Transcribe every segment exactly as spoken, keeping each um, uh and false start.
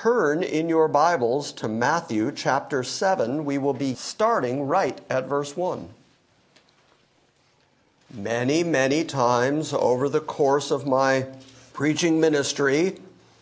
turn in your Bibles to Matthew chapter seven, we will be starting right at verse one. Many, many times over the course of my preaching ministry,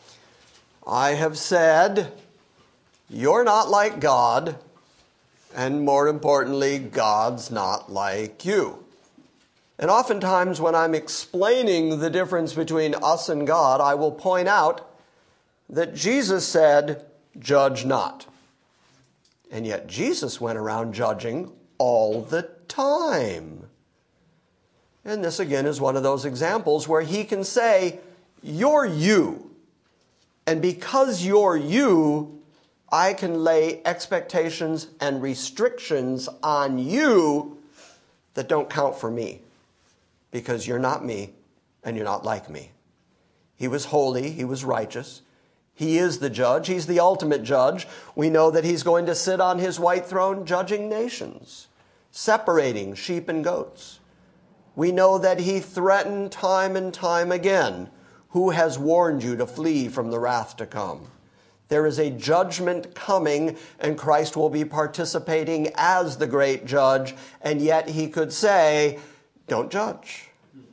I have said, you're not like God, and more importantly, God's not like you. And oftentimes when I'm explaining the difference between us and God, I will point out that Jesus said, judge not. And yet Jesus went around judging all the time. And this again is one of those examples where he can say, you're you. And because you're you, I can lay expectations and restrictions on you that don't count for me. Because you're not me and you're not like me. He was holy, he was righteous. He is the judge, he's the ultimate judge. We know that he's going to sit on his white throne judging nations, separating sheep and goats. We know that he threatened time and time again, who has warned you to flee from the wrath to come. There is a judgment coming, and Christ will be participating as the great judge, and yet he could say, don't judge.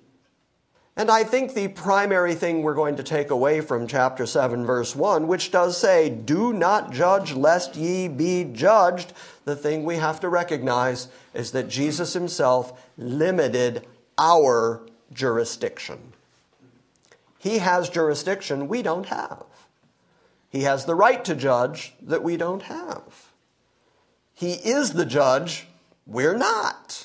And I think the primary thing we're going to take away from chapter seven, verse one, which does say, do not judge lest ye be judged, the thing we have to recognize is that Jesus himself limited our jurisdiction. He has jurisdiction we don't have. He has the right to judge that we don't have. He is the judge, we're not.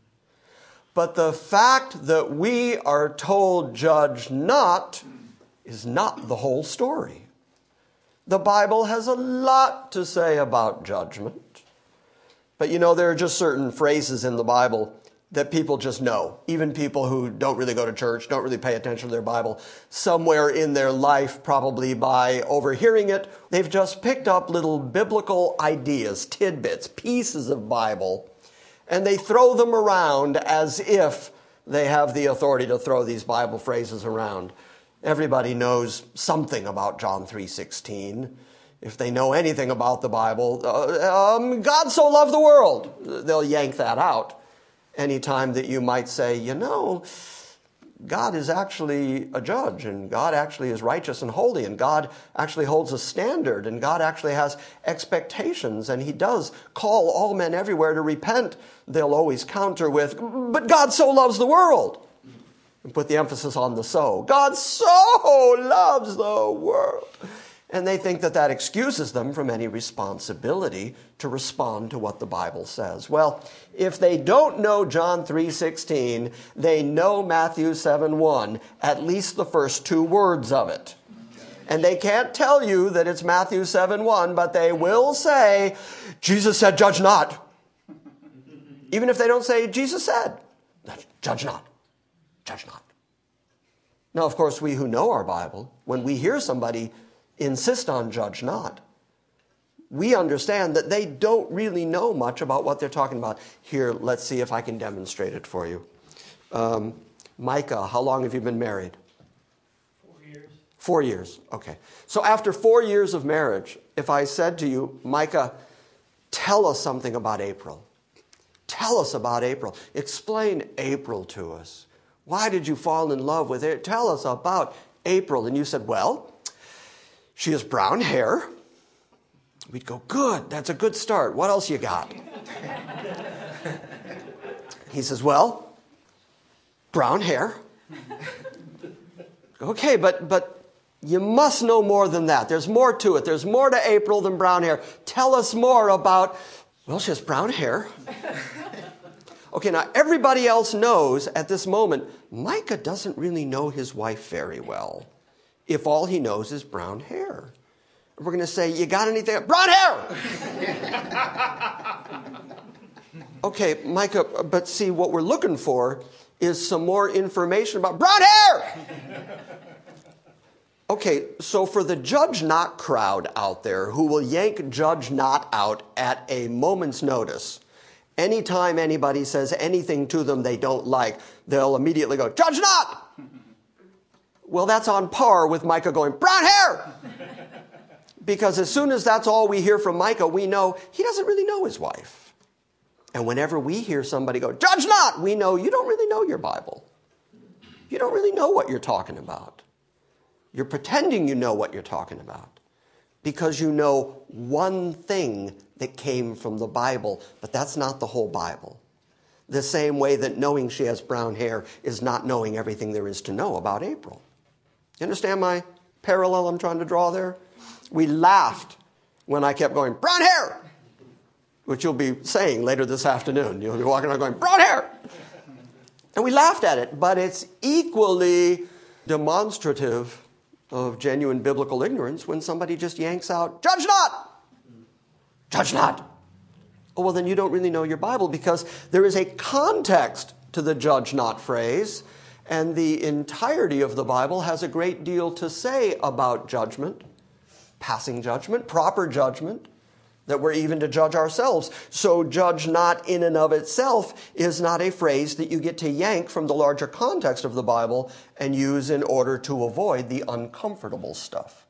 But the fact that we are told judge not is not the whole story. The Bible has a lot to say about judgment. But you know, there are just certain phrases in the Bible that people just know. Even people who don't really go to church, don't really pay attention to their Bible. Somewhere in their life, probably by overhearing it, they've just picked up little biblical ideas, tidbits, pieces of Bible, and they throw them around as if they have the authority to throw these Bible phrases around. Everybody knows something about John three sixteen. If they know anything about the Bible, uh, um, God so loved the world, they'll yank that out. Anytime that you might say, you know, God is actually a judge, and God actually is righteous and holy, and God actually holds a standard, and God actually has expectations, and he does call all men everywhere to repent, they'll always counter with, but God so loves the world. And put the emphasis on the so. God so loves the world. And they think that that excuses them from any responsibility to respond to what the Bible says. Well, if they don't know John three sixteen, they know Matthew seven one, at least the first two words of it. And they can't tell you that it's Matthew seven one, but they will say, Jesus said, judge not. Even if they don't say, Jesus said, judge not, judge not. Now, of course, we who know our Bible, when we hear somebody insist on judge not, we understand that they don't really know much about what they're talking about. Here, let's see if I can demonstrate it for you. Um, Micah, how long have you been married? Four years. Four years, okay. So after four years of marriage, if I said to you, Micah, tell us something about April. Tell us about April. Explain April to us. Why did you fall in love with it? Tell us about April. And you said, well, she has brown hair. We'd go, good, that's a good start. What else you got? He says, well, brown hair. Okay, but but you must know more than that. There's more to it. There's more to April than brown hair. Tell us more about, well, she has brown hair. Okay, now everybody else knows at this moment, Micah doesn't really know his wife very well if all he knows is brown hair. We're going to say, you got anything? Brown hair! Okay, Micah, but see, what we're looking for is some more information about brown hair! Okay, so for the judge not crowd out there who will yank judge not out at a moment's notice, anytime anybody says anything to them they don't like, they'll immediately go, judge not! Well, that's on par with Micah going, brown hair! Because as soon as that's all we hear from Micah, we know he doesn't really know his wife. And whenever we hear somebody go, judge not, we know you don't really know your Bible. You don't really know what you're talking about. You're pretending you know what you're talking about because you know one thing that came from the Bible, but that's not the whole Bible. The same way that knowing she has brown hair is not knowing everything there is to know about April. You understand my parallel I'm trying to draw there? We laughed when I kept going, brown hair, which you'll be saying later this afternoon. You'll be walking around going, brown hair. And we laughed at it, but it's equally demonstrative of genuine biblical ignorance when somebody just yanks out, judge not, judge not. Oh, well, then you don't really know your Bible because there is a context to the judge not phrase, and the entirety of the Bible has a great deal to say about judgment, passing judgment, proper judgment, that we're even to judge ourselves. So judge not in and of itself is not a phrase that you get to yank from the larger context of the Bible and use in order to avoid the uncomfortable stuff.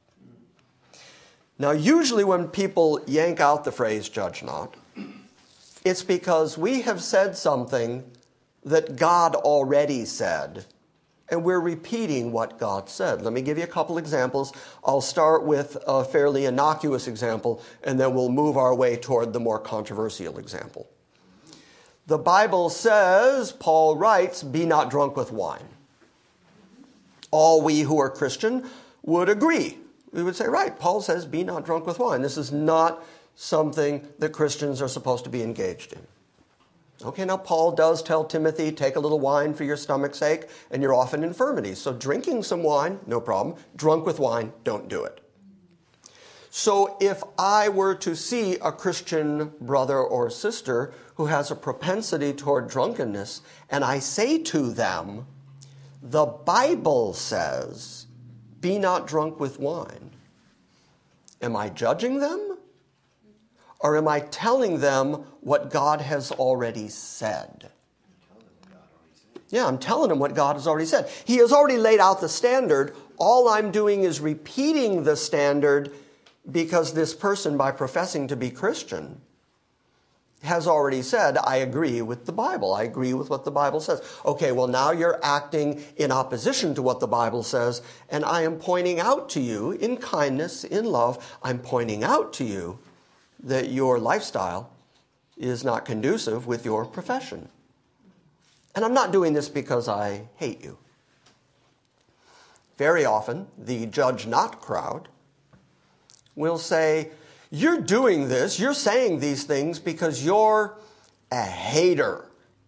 Now, usually when people yank out the phrase judge not, it's because we have said something that God already said, and we're repeating what God said. Let me give you a couple examples. I'll start with a fairly innocuous example, and then we'll move our way toward the more controversial example. The Bible says, Paul writes, be not drunk with wine. All we who are Christian would agree. We would say, right, Paul says, be not drunk with wine. This is not something that Christians are supposed to be engaged in. Okay, now Paul does tell Timothy, take a little wine for your stomach's sake, and you're off in infirmities. So drinking some wine, no problem. Drunk with wine, don't do it. So if I were to see a Christian brother or sister who has a propensity toward drunkenness, and I say to them, the Bible says, be not drunk with wine. Am I judging them? Or am I telling them what God has already said? Yeah, I'm telling them what God has already said. He has already laid out the standard. All I'm doing is repeating the standard because this person, by professing to be Christian, has already said, I agree with the Bible. I agree with what the Bible says. Okay, well, now you're acting in opposition to what the Bible says, and I am pointing out to you, in kindness, in love, I'm pointing out to you that your lifestyle is not conducive with your profession. And I'm not doing this because I hate you. Very often, the judge not crowd will say, you're doing this, you're saying these things because you're a hater.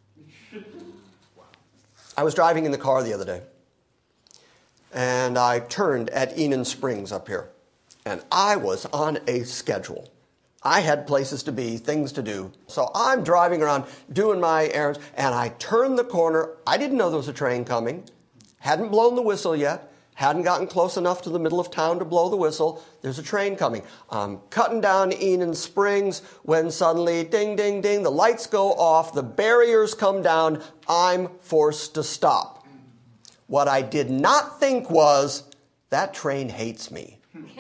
I was driving in the car the other day, and I turned at Enon Springs up here, and I was on a schedule. I had places to be, things to do. So I'm driving around doing my errands, and I turned the corner. I didn't know there was a train coming. Hadn't blown the whistle yet. Hadn't gotten close enough to the middle of town to blow the whistle. There's a train coming. I'm cutting down Enon Springs when suddenly, ding, ding, ding, the lights go off, the barriers come down. I'm forced to stop. What I did not think was, that train hates me.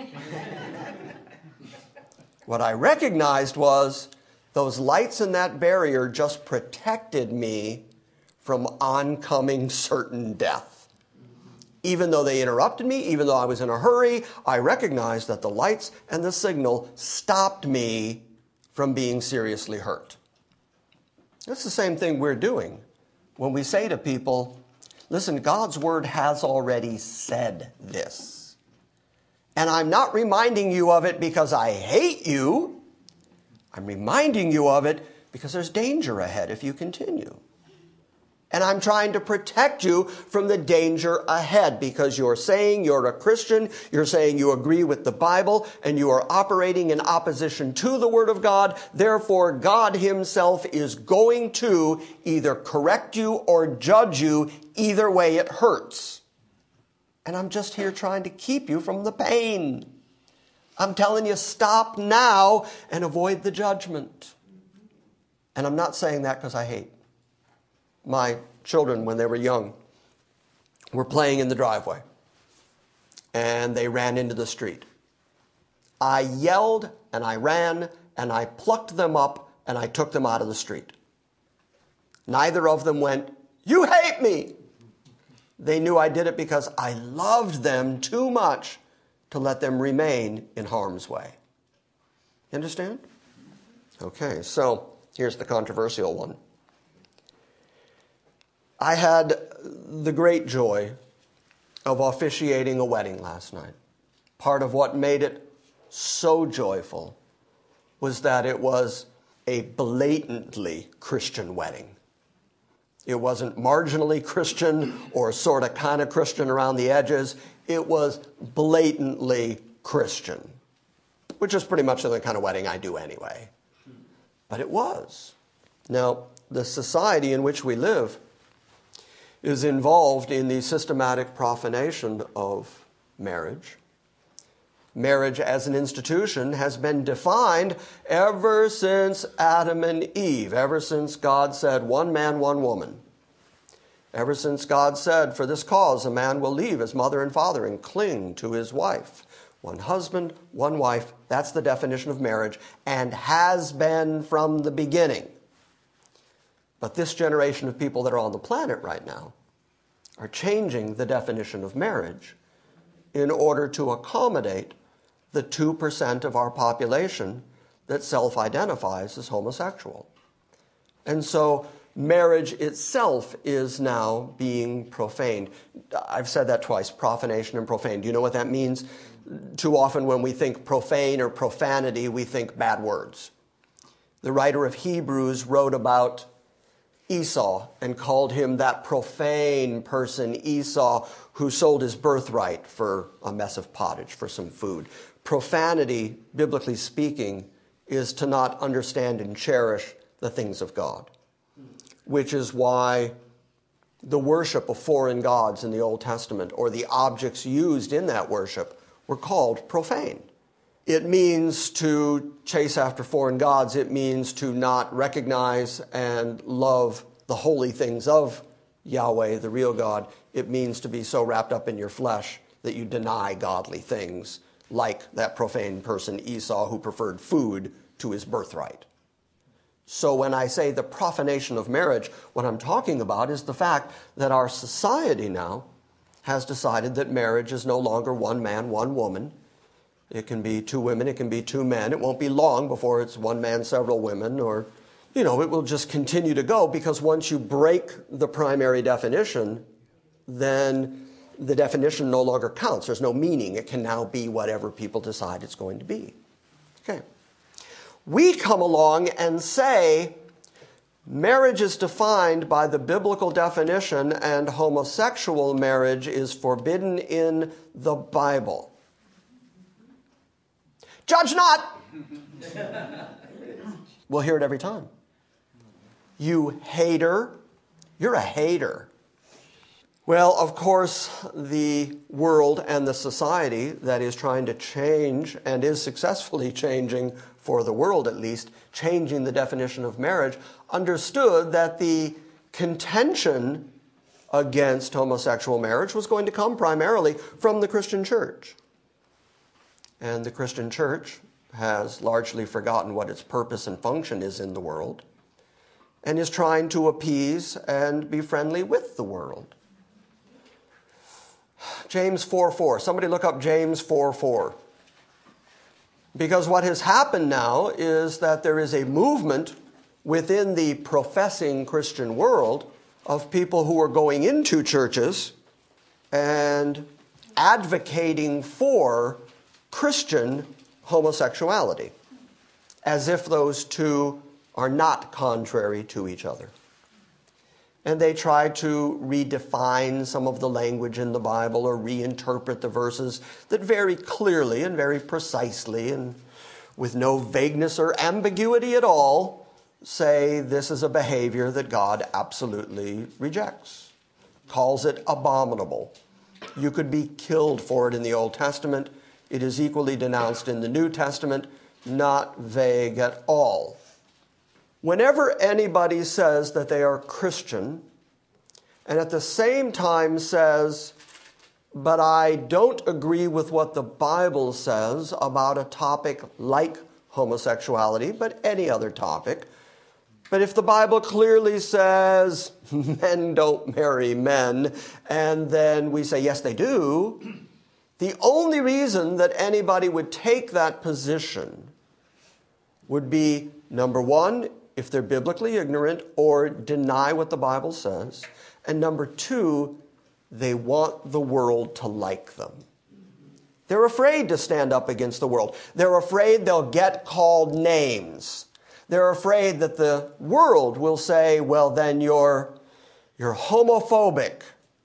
What I recognized was those lights and that barrier just protected me from oncoming certain death. Even though they interrupted me, even though I was in a hurry, I recognized that the lights and the signal stopped me from being seriously hurt. That's the same thing we're doing when we say to people, listen, God's word has already said this. And I'm not reminding you of it because I hate you. I'm reminding you of it because there's danger ahead if you continue. And I'm trying to protect you from the danger ahead because you're saying you're a Christian, you're saying you agree with the Bible, and you are operating in opposition to the Word of God. Therefore, God himself is going to either correct you or judge you. Either way, it hurts. And I'm just here trying to keep you from the pain. I'm telling you, stop now and avoid the judgment. And I'm not saying that because I hate. My children, when they were young, were playing in the driveway. And they ran into the street. I yelled and I ran and I plucked them up and I took them out of the street. Neither of them went, "You hate me." They knew I did it because I loved them too much to let them remain in harm's way. You understand? Okay, so here's the controversial one. I had the great joy of officiating a wedding last night. Part of what made it so joyful was that it was a blatantly Christian wedding. It wasn't marginally Christian or sort of kind of Christian around the edges. It was blatantly Christian, which is pretty much the kind of wedding I do anyway. But it was. Now, the society in which we live is involved in the systematic profanation of marriage. Marriage as an institution has been defined ever since Adam and Eve, ever since God said, one man, one woman. Ever since God said, for this cause a man will leave his mother and father and cling to his wife. One husband, one wife, that's the definition of marriage, and has been from the beginning. But this generation of people that are on the planet right now are changing the definition of marriage in order to accommodate the two percent of our population that self-identifies as homosexual. And so marriage itself is now being profaned. I've said that twice, profanation and profane. Do you know what that means? Too often when we think profane or profanity, we think bad words. The writer of Hebrews wrote about Esau and called him that profane person, Esau, who sold his birthright for a mess of pottage, for some food. Profanity, biblically speaking, is to not understand and cherish the things of God, which is why the worship of foreign gods in the Old Testament, or the objects used in that worship, were called profane. It means to chase after foreign gods. It means to not recognize and love the holy things of Yahweh, the real God. It means to be so wrapped up in your flesh that you deny godly things, like that profane person Esau who preferred food to his birthright. So when I say the profanation of marriage, what I'm talking about is the fact that our society now has decided that marriage is no longer one man, one woman. It can be two women, it can be two men. It won't be long before it's one man, several women, or, you know, it will just continue to go, because once you break the primary definition, then the definition no longer counts. There's no meaning. It can now be whatever people decide it's going to be. Okay. We come along and say marriage is defined by the biblical definition and homosexual marriage is forbidden in the Bible. Judge not! We'll hear it every time. You hater. You're a hater. Well, of course, the world and the society that is trying to change and is successfully changing, for the world at least, changing the definition of marriage, understood that the contention against homosexual marriage was going to come primarily from the Christian church. And the Christian church has largely forgotten what its purpose and function is in the world, and is trying to appease and be friendly with the world. James four four. Somebody look up James four four. Because what has happened now is that there is a movement within the professing Christian world of people who are going into churches and advocating for Christian homosexuality, as if those two are not contrary to each other. And they try to redefine some of the language in the Bible or reinterpret the verses that very clearly and very precisely and with no vagueness or ambiguity at all say this is a behavior that God absolutely rejects, calls it abominable. You could be killed for it in the Old Testament. It is equally denounced in the New Testament, not vague at all. Whenever anybody says that they are Christian and at the same time says, but I don't agree with what the Bible says about a topic like homosexuality, but any other topic. But if the Bible clearly says men don't marry men, and then we say, yes, they do, the only reason that anybody would take that position would be, number one, if they're biblically ignorant or deny what the Bible says, and number two, they want the world to like them. They're afraid to stand up against the world. They're afraid they'll get called names. They're afraid that the world will say, well, then you're, you're homophobic.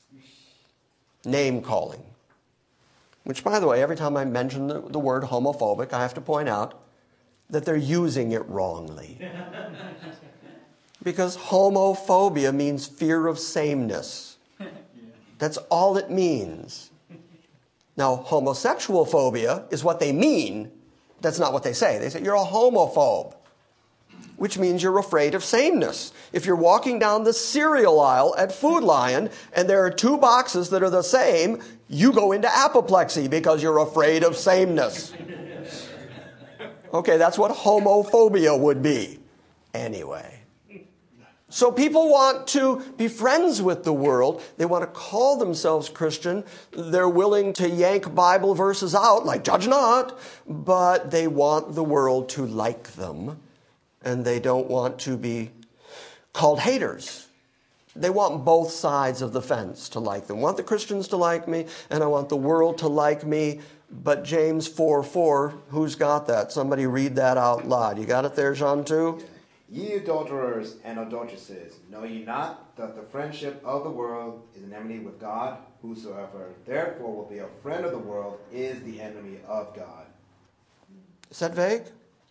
Name calling. Which, by the way, every time I mention the, the word homophobic, I have to point out that they're using it wrongly. Because homophobia means fear of sameness. That's all it means. Now, homosexual phobia is what they mean. That's not what they say. They say, you're a homophobe, which means you're afraid of sameness. If you're walking down the cereal aisle at Food Lion and there are two boxes that are the same, you go into apoplexy because you're afraid of sameness. Okay, that's what homophobia would be. Anyway. So people want to be friends with the world. They want to call themselves Christian. They're willing to yank Bible verses out, like judge not, but they want the world to like them. And they don't want to be called haters. They want both sides of the fence to like them. I want the Christians to like me, and I want the world to like me. But James four four, who's got that? Somebody read that out loud. You got it there, Jean, too? Ye adulterers and adulteresses, know ye not that the friendship of the world is an enmity with God? Whosoever therefore will be a friend of the world is the enemy of God. Is that vague?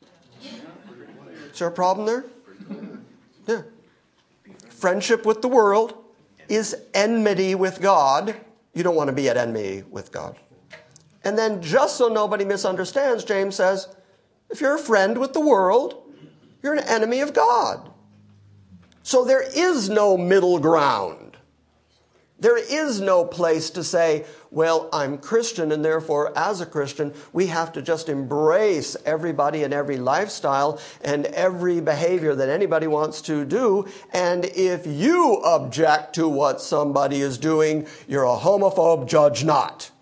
Is there a problem there? Yeah. Friendship with the world is enmity with God. You don't want to be at enmity with God. And then, just so nobody misunderstands, James says, if you're a friend with the world, you're an enemy of God. So there is no middle ground. There is no place to say, well, I'm Christian, and therefore, as a Christian, we have to just embrace everybody and every lifestyle and every behavior that anybody wants to do. And if you object to what somebody is doing, you're a homophobe, judge not.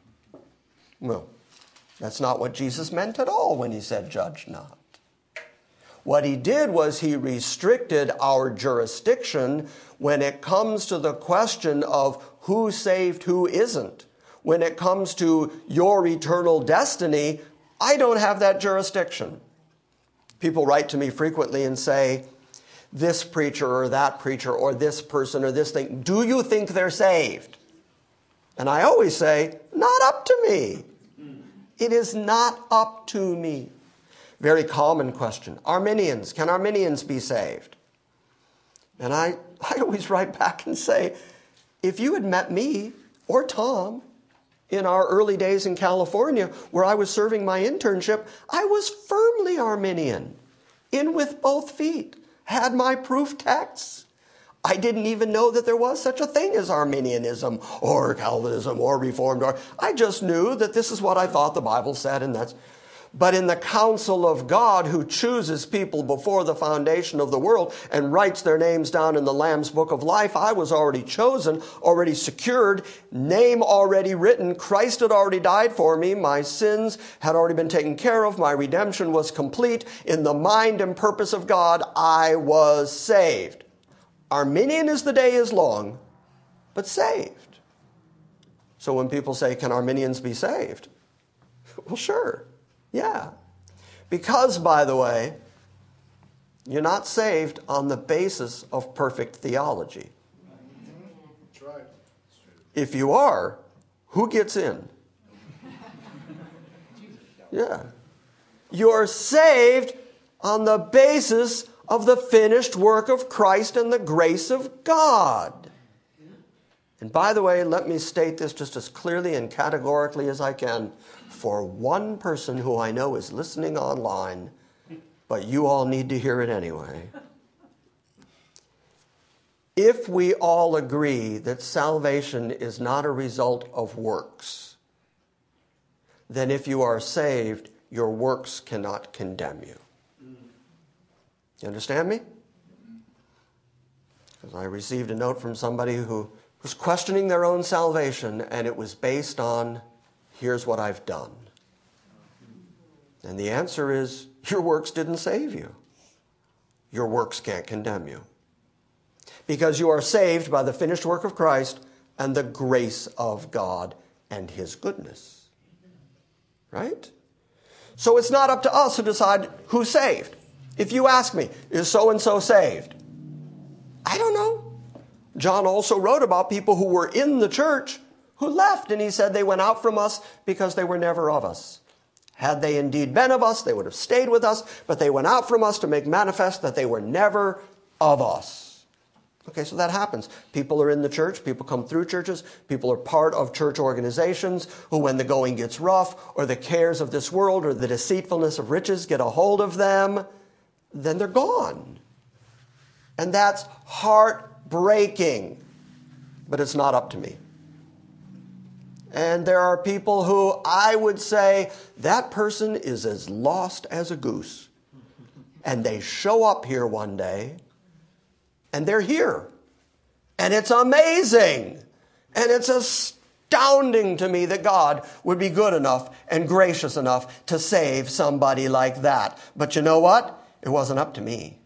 Well, that's not what Jesus meant at all when he said judge not. What he did was he restricted our jurisdiction when it comes to the question of who's saved, who isn't. When it comes to your eternal destiny, I don't have that jurisdiction. People write to me frequently and say, this preacher or that preacher or this person or this thing, do you think they're saved? And I always say, not up to me. It is not up to me. Very common question. Arminians, can Arminians be saved? And I, I always write back and say, if you had met me or Tom in our early days in California where I was serving my internship, I was firmly Arminian, in with both feet, had my proof texts. I didn't even know that there was such a thing as Arminianism or Calvinism or Reformed. Or I just knew that this is what I thought the Bible said, and that's. But in the counsel of God, who chooses people before the foundation of the world and writes their names down in the Lamb's Book of Life, I was already chosen, already secured, name already written. Christ had already died for me. My sins had already been taken care of. My redemption was complete. In the mind and purpose of God, I was saved. Arminian as the day is long, but saved. So when people say, can Arminians be saved? Well, sure. Yeah. Because, by the way, you're not saved on the basis of perfect theology. That's right. If you are, who gets in? Yeah. You're saved on the basis of the finished work of Christ and the grace of God. And by the way, let me state this just as clearly and categorically as I can for one person who I know is listening online, but you all need to hear it anyway. if we all agree that salvation is not a result of works, then if you are saved, your works cannot condemn you. You understand me? Because I received a note from somebody who was questioning their own salvation, and it was based on, here's what I've done. And the answer is, your works didn't save you. Your works can't condemn you. Because you are saved by the finished work of Christ and the grace of God and his goodness. Right? So it's not up to us to decide who's saved. If you ask me, is so-and-so saved? I don't know. John also wrote about people who were in the church who left, and he said they went out from us because they were never of us. Had they indeed been of us, they would have stayed with us, but they went out from us to make manifest that they were never of us. Okay, so that happens. People are in the church, people come through churches, people are part of church organizations who, when the going gets rough, or the cares of this world, or the deceitfulness of riches get a hold of them, then they're gone. And that's heartbreaking, but it's not up to me. And there are people who I would say, that person is as lost as a goose. And they show up here one day, and they're here. And it's amazing. And it's astounding to me that God would be good enough and gracious enough to save somebody like that. But you know what? It wasn't up to me.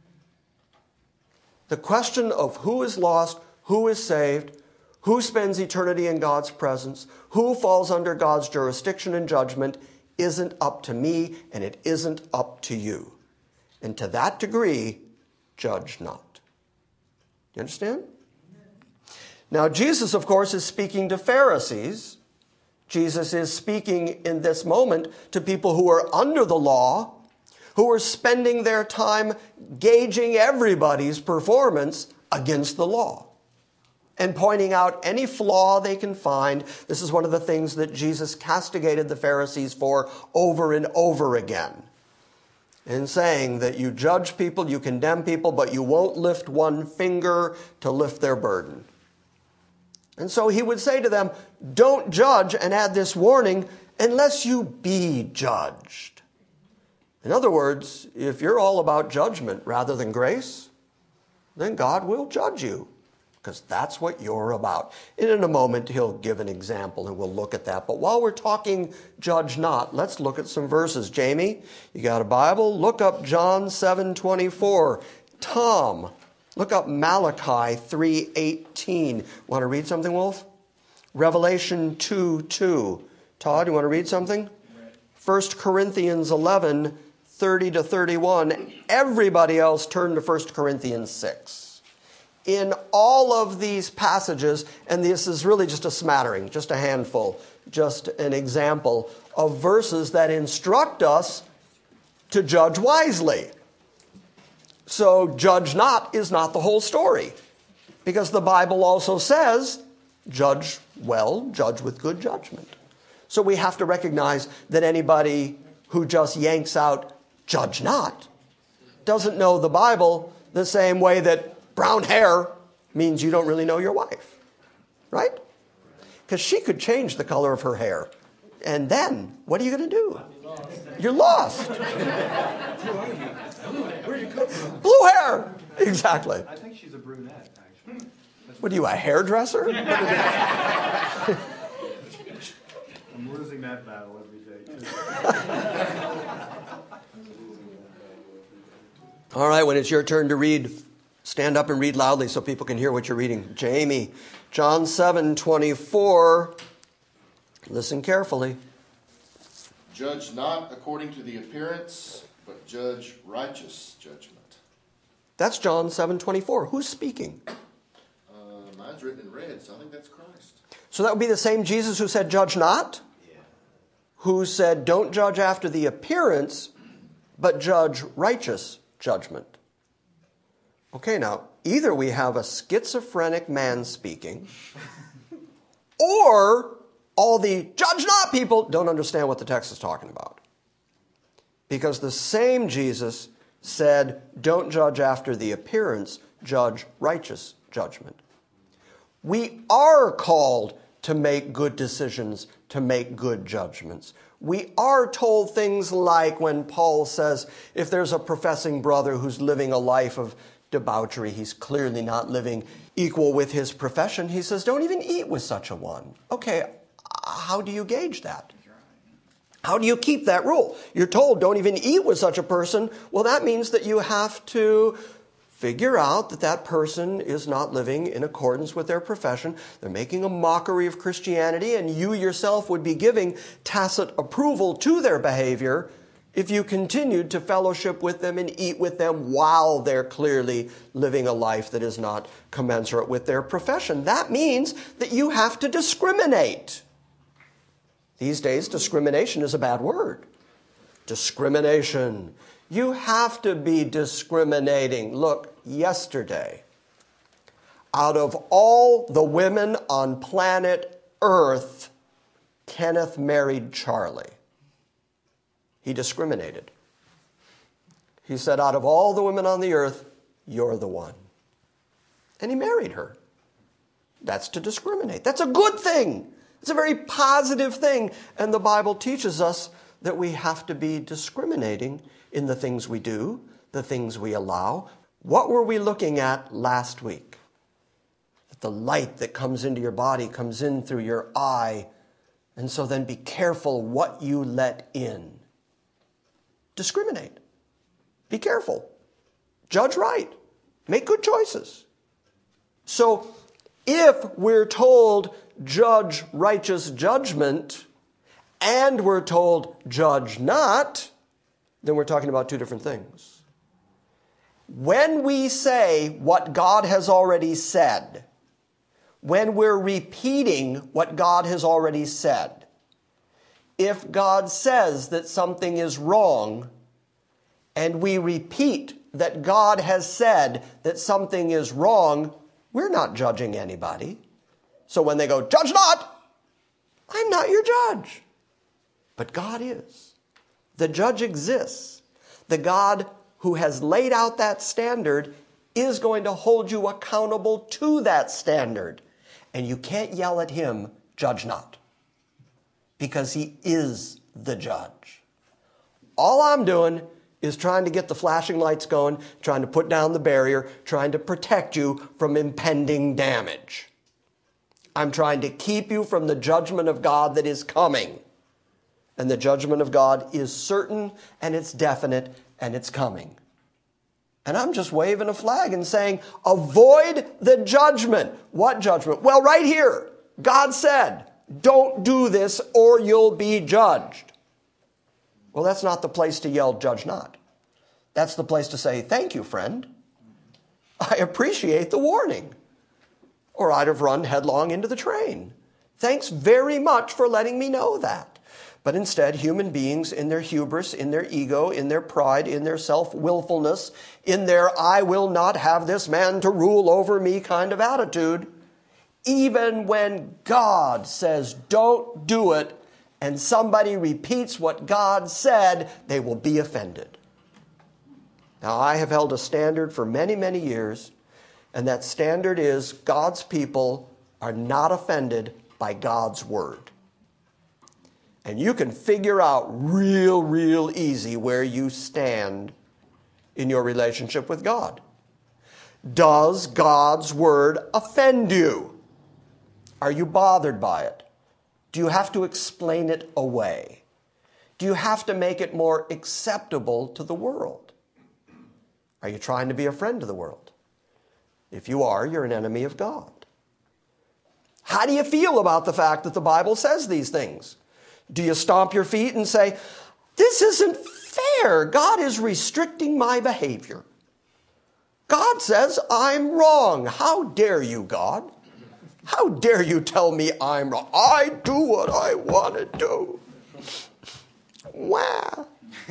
The question of who is lost, who is saved, who spends eternity in God's presence, who falls under God's jurisdiction and judgment, isn't up to me, and it isn't up to you. And to that degree, judge not. You understand? Now, Jesus, of course, is speaking to Pharisees. Jesus is speaking in this moment to people who are under the law, who are spending their time gauging everybody's performance against the law and pointing out any flaw they can find. This is one of the things that Jesus castigated the Pharisees for over and over again, in saying that you judge people, you condemn people, but you won't lift one finger to lift their burden. And so he would say to them, don't judge, and add this warning, unless you be judged. In other words, if you're all about judgment rather than grace, then God will judge you, because that's what you're about. And in a moment, he'll give an example, and we'll look at that. But while we're talking judge not, let's look at some verses. Jamie, you got a Bible? Look up John seven twenty-four. Tom, look up Malachi three eighteen. Want to read something, Wolf? Revelation two two. Todd, you want to read something? First Corinthians eleven thirty to thirty-one. Everybody else turn to First Corinthians six. In all of these passages, and this is really just a smattering, just a handful, just an example of verses that instruct us to judge wisely. So judge not is not the whole story, because the Bible also says, judge well, judge with good judgment. So we have to recognize that anybody who just yanks out judge not doesn't know the Bible the same way that brown hair means you don't really know your wife, right? Because she could change the color of her hair. And then, what are you going to do? You're lost. Where do you come from? Blue hair. Exactly. I think she's a brunette, actually. What are you, a hairdresser? I'm losing that battle every day, too. All right, when it's your turn to read, stand up and read loudly so people can hear what you're reading. Jamie, John seven twenty-four. Listen carefully. Judge not according to the appearance, but judge righteous judgment. That's John seven twenty-four. Who's speaking? Uh, mine's written in red, so I think that's Christ. So that would be the same Jesus who said, judge not? Yeah. Who said, don't judge after the appearance, but judge righteous judgment. Okay, now, either we have a schizophrenic man speaking, or all the judge not people don't understand what the text is talking about. Because the same Jesus said, don't judge after the appearance, judge righteous judgment. We are called to make good decisions, to make good judgments. We are told things like when Paul says, if there's a professing brother who's living a life of debauchery, he's clearly not living equal with his profession. He says, don't even eat with such a one. Okay, how do you gauge that? How do you keep that rule? You're told don't even eat with such a person. Well, that means that you have to figure out that that person is not living in accordance with their profession. They're making a mockery of Christianity, and you yourself would be giving tacit approval to their behavior if you continued to fellowship with them and eat with them while they're clearly living a life that is not commensurate with their profession. That means that you have to discriminate. These days, discrimination is a bad word. Discrimination. You have to be discriminating. Look, yesterday, out of all the women on planet Earth, Kenneth married Charlie. He discriminated. He said, out of all the women on the earth, you're the one. And he married her. That's to discriminate. That's a good thing. It's a very positive thing. And the Bible teaches us that we have to be discriminating in the things we do, the things we allow. What were we looking at last week? That the light that comes into your body comes in through your eye. And so then be careful what you let in. Discriminate. Be careful. Judge right. Make good choices. So if we're told judge righteous judgment and we're told judge not, then we're talking about two different things. When we say what God has already said, when we're repeating what God has already said, if God says that something is wrong, and we repeat that God has said that something is wrong, we're not judging anybody. So when they go, judge not, I'm not your judge. But God is. The judge exists. The God who has laid out that standard is going to hold you accountable to that standard. And you can't yell at him, judge not. Because he is the judge. All I'm doing is trying to get the flashing lights going, trying to put down the barrier, trying to protect you from impending damage. I'm trying to keep you from the judgment of God that is coming. And the judgment of God is certain, and it's definite, and it's coming. And I'm just waving a flag and saying, avoid the judgment. What judgment? Well, right here, God said, don't do this or you'll be judged. Well, that's not the place to yell, judge not. That's the place to say, thank you, friend. I appreciate the warning. Or I'd have run headlong into the train. Thanks very much for letting me know that. But instead, human beings in their hubris, in their ego, in their pride, in their self-willfulness, in their I will not have this man to rule over me kind of attitude, even when God says don't do it and somebody repeats what God said, they will be offended. Now, I have held a standard for many, many years, and that standard is God's people are not offended by God's word. And you can figure out real, real easy where you stand in your relationship with God. Does God's word offend you? Are you bothered by it? Do you have to explain it away? Do you have to make it more acceptable to the world? Are you trying to be a friend to the world? If you are, you're an enemy of God. How do you feel about the fact that the Bible says these things? Do you stomp your feet and say, this isn't fair. God is restricting my behavior. God says I'm wrong. How dare you, God? How dare you tell me I'm wrong? I do what I want to do. Wow.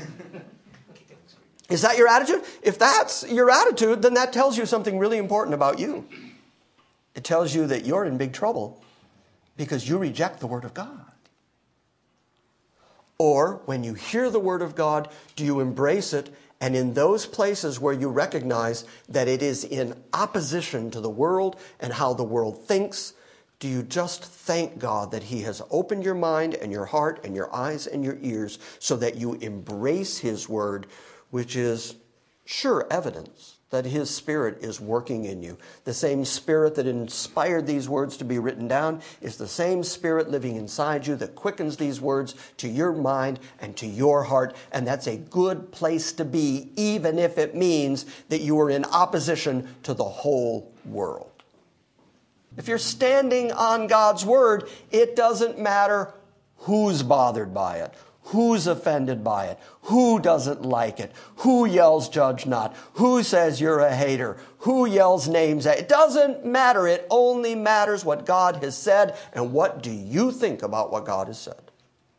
Is that your attitude? If that's your attitude, then that tells you something really important about you. It tells you that you're in big trouble because you reject the Word of God. Or when you hear the word of God, do you embrace it? And in those places where you recognize that it is in opposition to the world and how the world thinks, do you just thank God that he has opened your mind and your heart and your eyes and your ears so that you embrace his word, which is sure evidence that his Spirit is working in you. The same Spirit that inspired these words to be written down is the same Spirit living inside you that quickens these words to your mind and to your heart. And that's a good place to be, even if it means that you are in opposition to the whole world. If you're standing on God's word, it doesn't matter who's bothered by it, who's offended by it, who doesn't like it, who yells judge not, who says you're a hater, who yells names at it. It doesn't matter. It only matters what God has said, and what do you think about what God has said.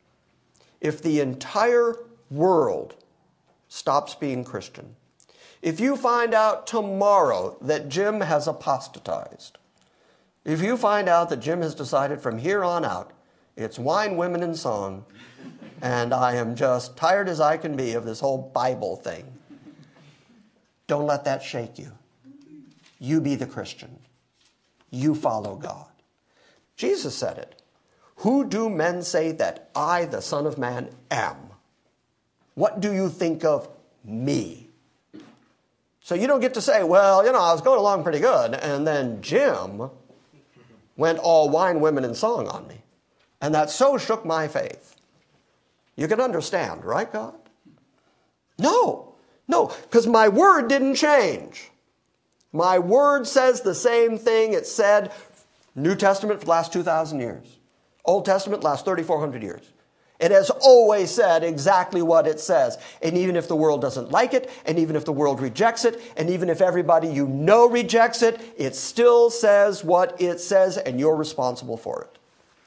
If the entire world stops being Christian, if you find out tomorrow that Jim has apostatized, if you find out that Jim has decided from here on out, it's wine, women, and song, and I am just tired as I can be of this whole Bible thing, don't let that shake you. You be the Christian. You follow God. Jesus said it. Who do men say that I, the Son of Man, am? What do you think of me? So you don't get to say, well, you know, I was going along pretty good, and then Jim went all wine, women, and song on me. And that so shook my faith. You can understand, right, God? No, no, because my word didn't change. My word says the same thing it said New Testament for the last two thousand years. Old Testament last thirty-four hundred years. It has always said exactly what it says. And even if the world doesn't like it, and even if the world rejects it, and even if everybody you know rejects it, it still says what it says, and you're responsible for it.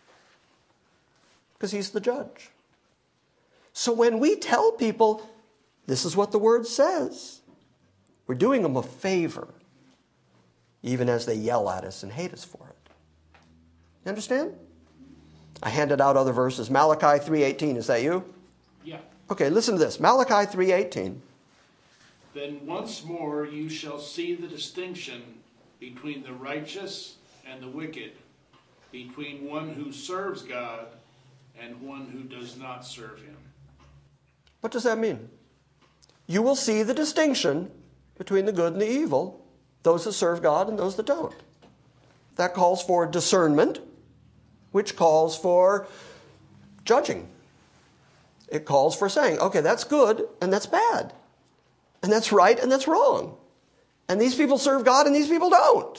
Because he's the judge. So when we tell people, this is what the word says, we're doing them a favor, even as they yell at us and hate us for it. You understand? I handed out other verses. Malachi three eighteen, is that you? Yeah. Okay, listen to this. Malachi three eighteen. Then once more you shall see the distinction between the righteous and the wicked, between one who serves God and one who does not serve him. What does that mean? You will see the distinction between the good and the evil, those that serve God and those that don't. That calls for discernment, which calls for judging. It calls for saying, okay, that's good and that's bad. And that's right and that's wrong. And these people serve God and these people don't.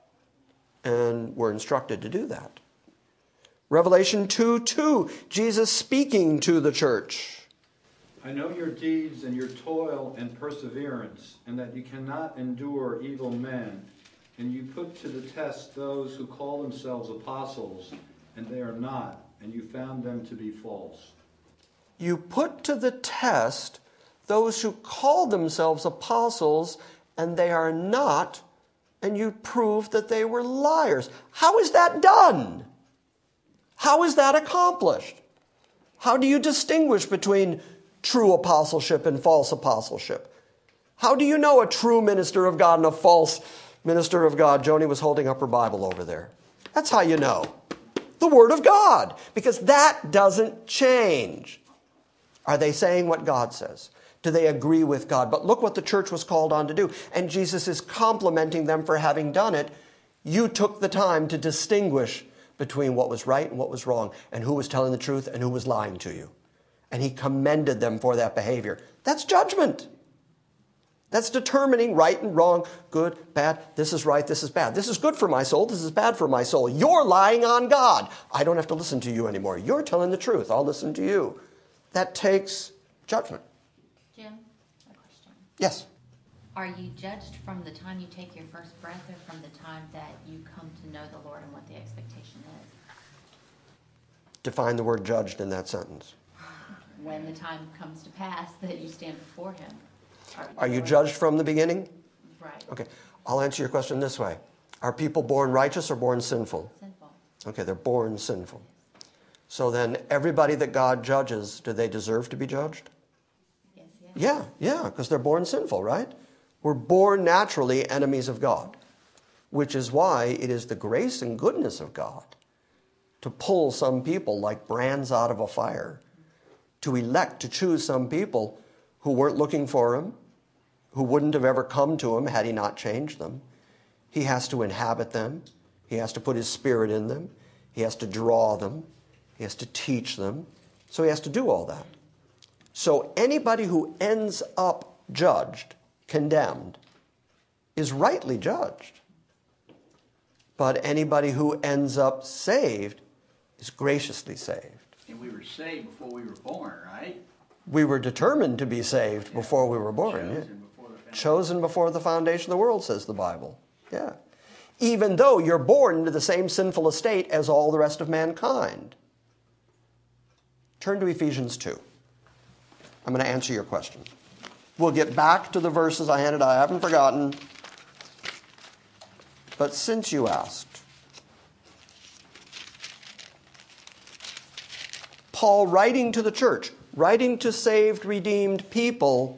And we're instructed to do that. Revelation two two, Jesus speaking to the church. I know your deeds and your toil and perseverance, and that you cannot endure evil men, and you put to the test those who call themselves apostles, and they are not, and you found them to be false. You put to the test those who call themselves apostles, and they are not, and you proved that they were liars. How is that done? How is that accomplished? How do you distinguish between true apostleship and false apostleship? How do you know a true minister of God and a false minister of God? Joni was holding up her Bible over there. That's how you know. The Word of God. Because that doesn't change. Are they saying what God says? Do they agree with God? But look what the church was called on to do. And Jesus is complimenting them for having done it. You took the time to distinguish between what was right and what was wrong, and who was telling the truth and who was lying to you. And he commended them for that behavior. That's judgment. That's determining right and wrong, good, bad, this is right, this is bad. This is good for my soul, this is bad for my soul. You're lying on God. I don't have to listen to you anymore. You're telling the truth. I'll listen to you. That takes judgment. Jim, a question. Yes. Are you judged from the time you take your first breath, or from the time that you come to know the Lord and what the expectation is? Define the word judged in that sentence. When the time comes to pass that you stand before him. Are you judged from the beginning? Right. Okay. I'll answer your question this way. Are people born righteous or born sinful? Sinful. Okay, they're born sinful. So then everybody that God judges, do they deserve to be judged? Yes, yes. Yeah, yeah, because they're born sinful, right? We're born naturally enemies of God, which is why it is the grace and goodness of God to pull some people like brands out of a fire, to elect, to choose some people who weren't looking for him, who wouldn't have ever come to him had he not changed them. He has to inhabit them. He has to put his spirit in them. He has to draw them. He has to teach them. So he has to do all that. So anybody who ends up judged, condemned, is rightly judged. But anybody who ends up saved is graciously saved. And we were saved before we were born, right? We were determined to be saved before we were born. Chosen Yeah. before the foundation. Chosen before the foundation of the world, says the Bible. Yeah. Even though you're born into the same sinful estate as all the rest of mankind. Turn to Ephesians two. I'm going to answer your question. We'll get back to the verses I handed out. I haven't forgotten. But since you asked, Paul, writing to the church, writing to saved, redeemed people,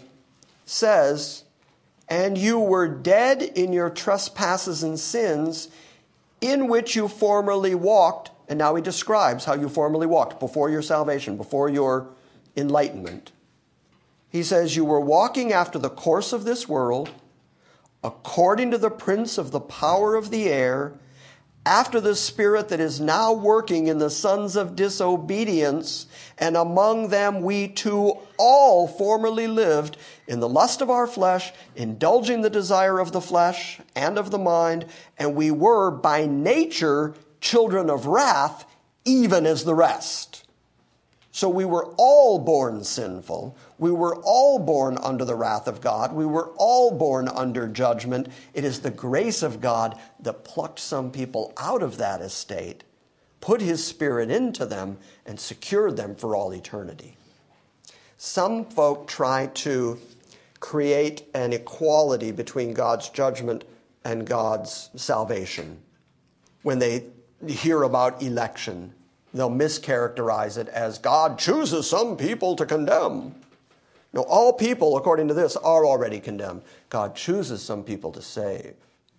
says, "And you were dead in your trespasses and sins, in which you formerly walked." And now he describes how you formerly walked before your salvation, before your enlightenment. He says, "You were walking after the course of this world, according to the prince of the power of the air, after the spirit that is now working in the sons of disobedience, and among them we too all formerly lived in the lust of our flesh, indulging the desire of the flesh and of the mind, and we were by nature children of wrath, even as the rest." So we were all born sinful. We were all born under the wrath of God. We were all born under judgment. It is the grace of God that plucked some people out of that estate, put his spirit into them, and secured them for all eternity. Some folk try to create an equality between God's judgment and God's salvation. When they hear about election, they'll mischaracterize it as God chooses some people to condemn. No, all people, according to this, are already condemned. God chooses some people to save.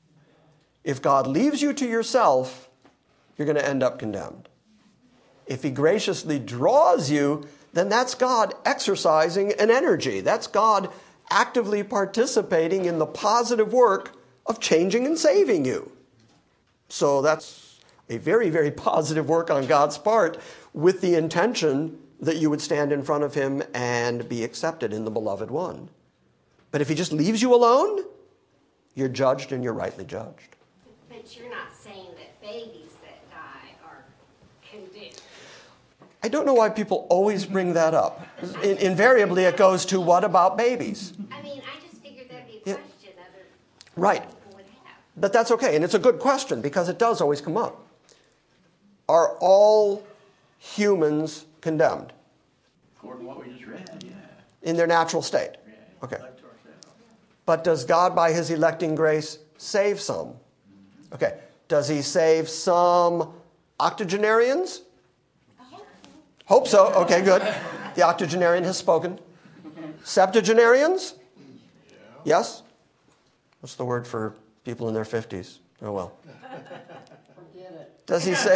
If God leaves you to yourself, you're going to end up condemned. If he graciously draws you, then that's God exercising an energy. That's God actively participating in the positive work of changing and saving you. So that's a very, very positive work on God's part, with the intention that you would stand in front of him and be accepted in the beloved one. But if he just leaves you alone, you're judged and you're rightly judged. But you're not saying that babies that die are condemned. I don't know why people always bring that up. In- invariably, it goes to, what about babies? I mean, I just figured that'd be a Yeah. question other Right. people would have. But that's okay, and it's a good question because it does always come up. Are all humans condemned According to what we just read, yeah. in their natural state? Yeah. Okay. Like to ourselves. But does God, by his electing grace, save some? Okay. Does he save some octogenarians? Hope so. Okay, good. The octogenarian has spoken. Septuagenarians? Yes? What's the word for people in their fifties? Oh, well. Does he save?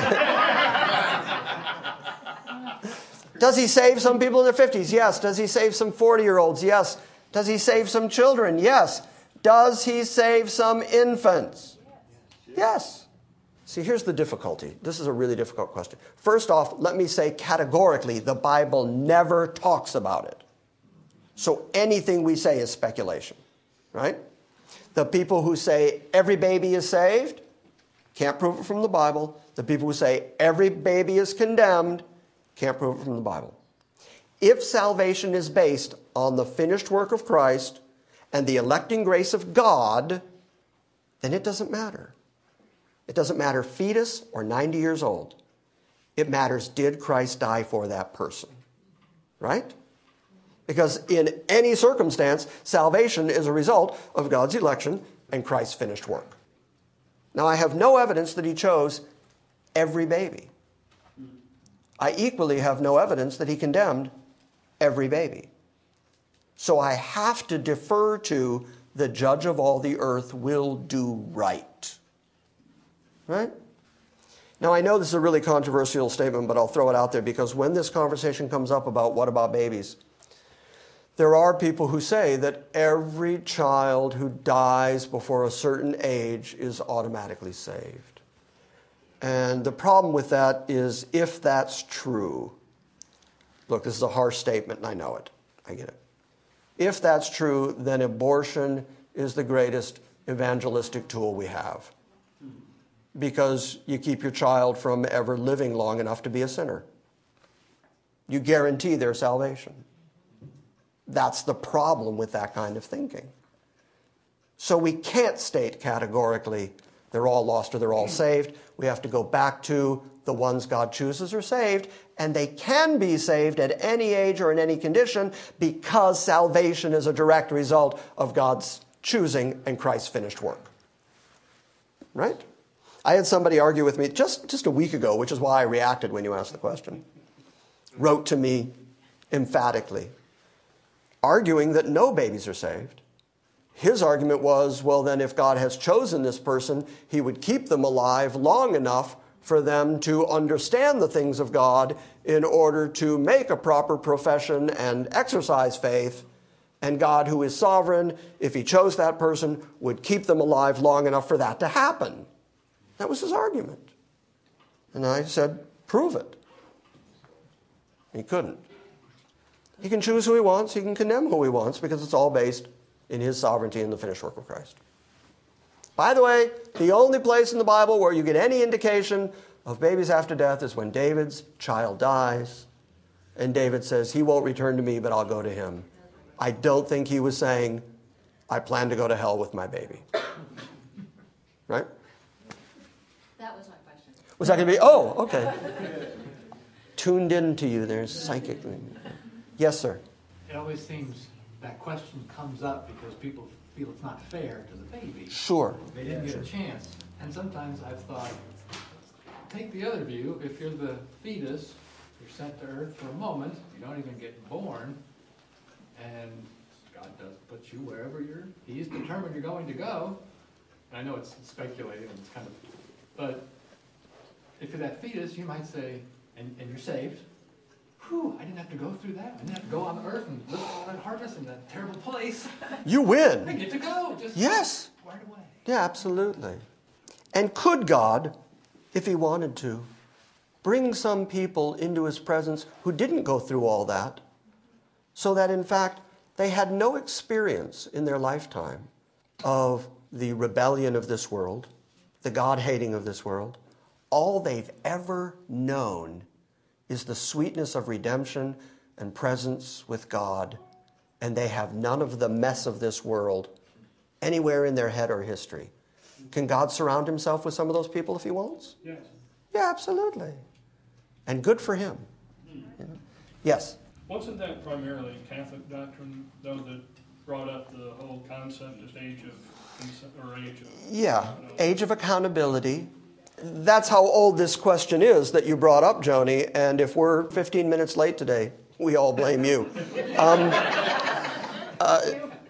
Does he save some people in their fifties? Yes. Does he save some forty-year-olds? Yes. Does he save some children? Yes. Does he save some infants? Yes. See, here's the difficulty. This is a really difficult question. First off, let me say categorically, the Bible never talks about it. So anything we say is speculation, right? The people who say every baby is saved can't prove it from the Bible. The people who say every baby is condemned can't prove it from the Bible. If salvation is based on the finished work of Christ and the electing grace of God, then it doesn't matter. It doesn't matter fetus or ninety years old. It matters, did Christ die for that person? Right? Because in any circumstance, salvation is a result of God's election and Christ's finished work. Now, I have no evidence that he chose every baby. I equally have no evidence that he condemned every baby. So I have to defer to the judge of all the earth will do right. Right? Now, I know this is a really controversial statement, but I'll throw it out there because when this conversation comes up about what about babies, there are people who say that every child who dies before a certain age is automatically saved. And the problem with that is if that's true, look, this is a harsh statement, and I know it. I get it. If that's true, then abortion is the greatest evangelistic tool we have. Because you keep your child from ever living long enough to be a sinner. You guarantee their salvation. That's the problem with that kind of thinking. So we can't state categorically they're all lost or they're all saved. We have to go back to the ones God chooses are saved, and they can be saved at any age or in any condition because salvation is a direct result of God's choosing and Christ's finished work. Right? I had somebody argue with me just, just a week ago, which is why I reacted when you asked the question. Wrote to me emphatically, arguing that no babies are saved. His argument was, well, then if God has chosen this person, he would keep them alive long enough for them to understand the things of God in order to make a proper profession and exercise faith. And God, who is sovereign, if he chose that person, would keep them alive long enough for that to happen. That was his argument. And I said, prove it. He couldn't. He can choose who he wants. He can condemn who he wants because it's all based in his sovereignty and the finished work of Christ. By the way, the only place in the Bible where you get any indication of babies after death is when David's child dies. And David says, he won't return to me, but I'll go to him. I don't think he was saying, I plan to go to hell with my baby. Right? That was my question. Was that going to be, oh, okay. Tuned in to you there psychically. Yes, sir. It always seems that question comes up because people feel it's not fair to the baby. Sure. They didn't get a chance. And sometimes I've thought, take the other view. If you're the fetus, you're sent to earth for a moment, you don't even get born, and God does put you wherever you're, he's determined you're going to go. And I know it's speculating, and it's kind of, but if you're that fetus, you might say, and, and you're saved, whew, I didn't have to go through that. I didn't have to go on the earth and live all that hardness in that terrible place. You win. I get to go. Just yes. right away. Yeah, absolutely. And could God, if he wanted to, bring some people into his presence who didn't go through all that, so that in fact they had no experience in their lifetime of the rebellion of this world, the God-hating of this world. All they've ever known is the sweetness of redemption and presence with God, and they have none of the mess of this world anywhere in their head or history. Can God surround himself with some of those people if he wants? Yes. Yeah, absolutely. And good for him. You know? Yes? Wasn't that primarily Catholic doctrine, though, that brought up the whole concept of age of consent, or age of... Yeah, age of accountability. That's how old this question is that you brought up, Joni, and if we're fifteen minutes late today, we all blame you. Um, uh,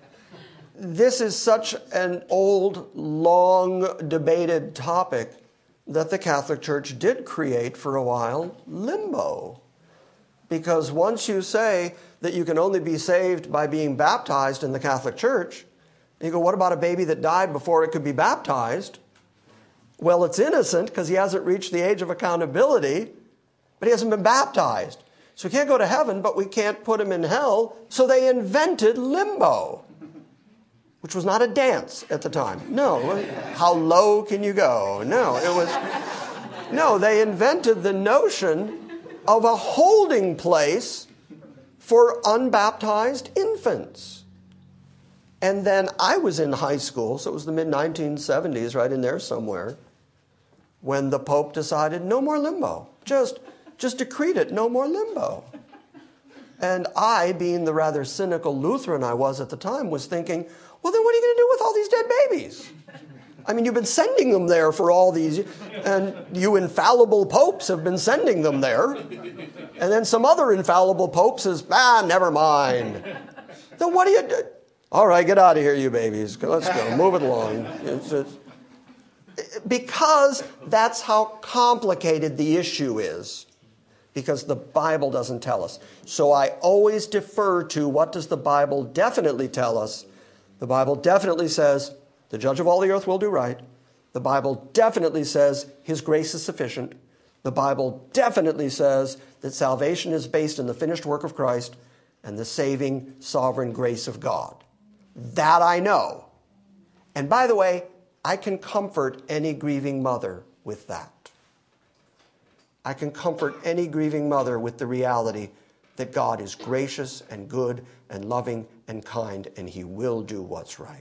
this is such an old, long debated topic that the Catholic Church did create for a while limbo. Because once you say that you can only be saved by being baptized in the Catholic Church, you go, what about a baby that died before it could be baptized? Well, it's innocent because he hasn't reached the age of accountability, but he hasn't been baptized. So he can't go to heaven, but we can't put him in hell. So they invented limbo, which was not a dance at the time. No, how low can you go? No, it was, no, they invented the notion of a holding place for unbaptized infants. And then I was in high school, so it was the mid nineteen seventies, right in there somewhere, when the Pope decided no more limbo. Just, just decreed it, no more limbo. And I, being the rather cynical Lutheran I was at the time, was thinking, well, then what are you going to do with all these dead babies? I mean, you've been sending them there for all these, and you infallible popes have been sending them there. And then some other infallible pope says, ah, never mind. Then what do you do? All right, get out of here, you babies. Let's go. Move it along. It's, it's, because that's how complicated the issue is. Because the Bible doesn't tell us. So I always defer to what does the Bible definitely tell us. The Bible definitely says the judge of all the earth will do right. The Bible definitely says his grace is sufficient. The Bible definitely says that salvation is based on the finished work of Christ and the saving sovereign grace of God. That I know. And by the way, I can comfort any grieving mother with that. I can comfort any grieving mother with the reality that God is gracious and good and loving and kind, and he will do what's right.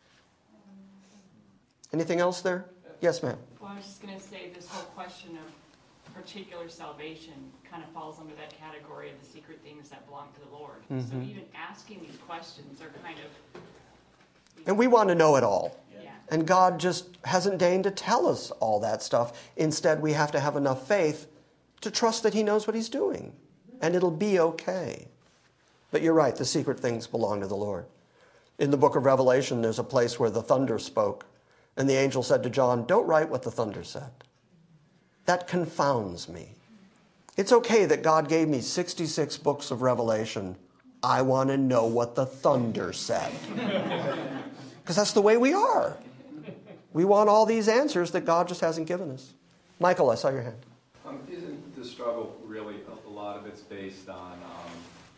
Anything else there? Yes, ma'am. Well, I was just going to say this whole question of particular salvation kind of falls under that category of the secret things that belong to the Lord. Mm-hmm. So even asking these questions are kind of... And we want to know it all. Yeah. And God just hasn't deigned to tell us all that stuff. Instead, we have to have enough faith to trust that he knows what he's doing. And it'll be okay. But you're right, the secret things belong to the Lord. In the book of Revelation, there's a place where the thunder spoke. And the angel said to John, don't write what the thunder said. That confounds me. It's okay that God gave me sixty-six books of Revelation. I want to know what the thunder said. Because that's the way we are. We want all these answers that God just hasn't given us. Michael, I saw your hand. Um, isn't the struggle really, a, a lot of it's based on um,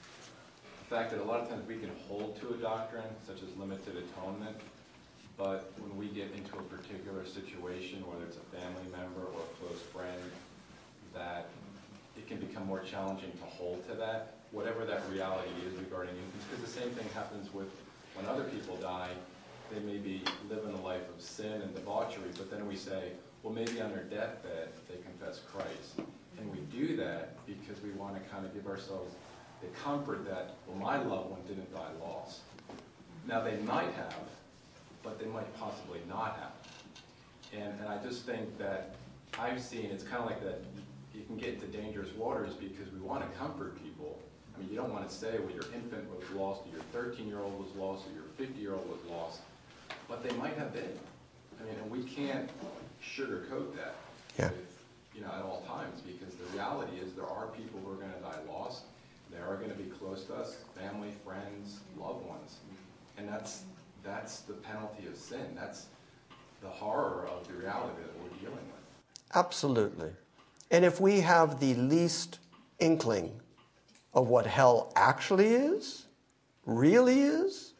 the fact that a lot of times we can hold to a doctrine, such as limited atonement, but when we get into a particular situation, whether it's a family member or a close friend, that it can become more challenging to hold to that, whatever that reality is regarding infants. Because the same thing happens with when other people die. They may be living a life of sin and debauchery, but then we say, well, maybe on their deathbed, they confess Christ. And we do that because we want to kind of give ourselves the comfort that, well, my loved one didn't die lost. Now, they might have, but they might possibly not have. And, and I just think that I've seen, it's kind of like that, you can get into dangerous waters because we want to comfort people. I mean, you don't want to say, well, your infant was lost, or your thirteen-year-old was lost, or your fifty-year-old was lost, but they might have been. I mean, and we can't sugarcoat that, yeah. with, you know, at all times, because the reality is there are people who are going to die lost. There are going to be close to us, family, friends, loved ones, and that's that's the penalty of sin. That's the horror of the reality that we're dealing with. Absolutely. And if we have the least inkling of what hell actually is, really is,